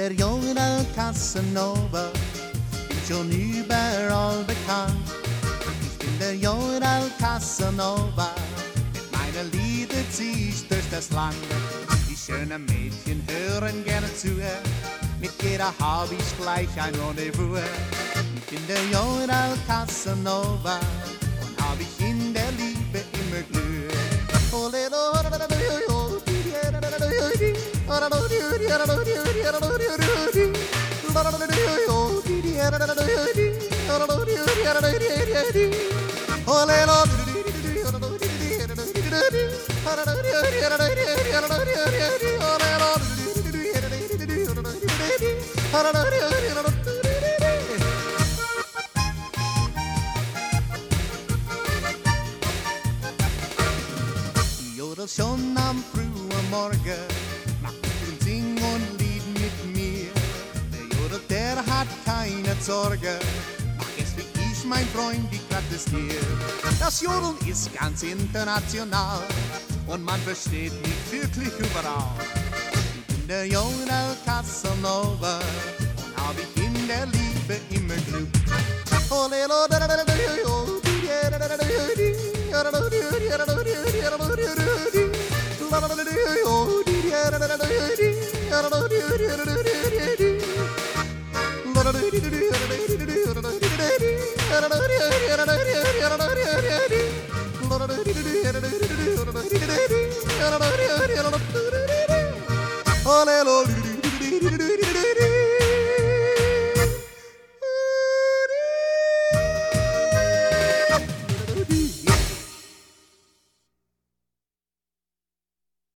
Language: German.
der Junge Casanova, bin schon überall bekannt. Ich bin der Junge Casanova, mit meinen Lieder zieh ich durch das Land. Die schönen Mädchen hören gerne zu, mit jeder hab ich gleich ein Rendezvous. Ich bin der Junge Casanova und hab ich in der Liebe immer Glück. Jodel schon am frühen Morgen, macht ein Sing und Lied mit mir. Der Jodel, der hat keine Sorge, mach es wie ich, mein Freund, ich protestiere. Das Jodeln ist ganz international und man versteht mich wirklich überall. Ich bin der Junge Casanova und hab ich in der Liebe immer Glück. Olelo